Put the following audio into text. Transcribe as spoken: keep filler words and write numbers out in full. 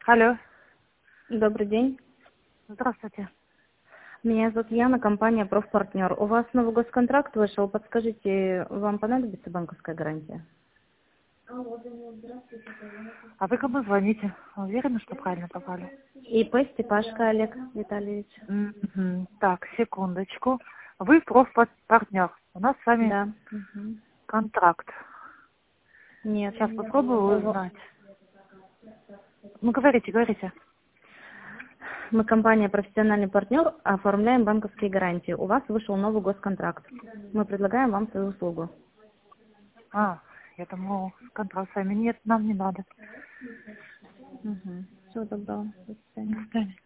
Алло, Добрый день. здравствуйте. Меня зовут Яна, компания «Профпартнер». У вас новый госконтракт вышел. Подскажите, вам понадобится банковская гарантия? А вы кому звоните? Уверены, что правильно попали? ИП Степашко Олег Витальевич. Мгм. Так, секундочку. Вы профпартнер. У нас с вами Да. Мгм. контракт. Нет. Сейчас попробую Его- узнать. Ну, говорите, говорите. Мы компания «Профессиональный партнер», оформляем банковские гарантии. У вас вышел новый госконтракт. Мы предлагаем вам свою услугу. А, я думал, контракт с вами. Нет, нам не надо. Угу. Всего доброго. До До свидания. свидания.